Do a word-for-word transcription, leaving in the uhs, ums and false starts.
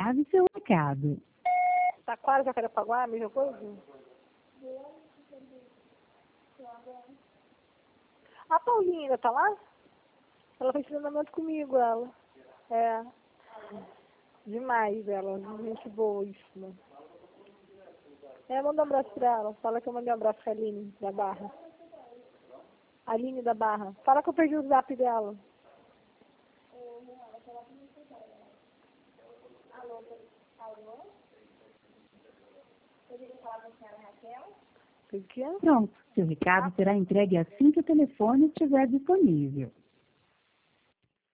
grave seu recado. Taquara, Jacarepaguá, mesma coisa? A Paulinha ainda tá lá? Ela fez treinamento comigo, ela. É. Demais, ela. Gente boíssima. É, manda um abraço pra ela. Fala que eu mandei um abraço pra Aline, da Barra. Aline da Barra. Fala que eu perdi o zap dela. Alô? Alô? Poderia falar com a senhora Raquel? Pronto, seu recado será entregue assim que o telefone estiver disponível.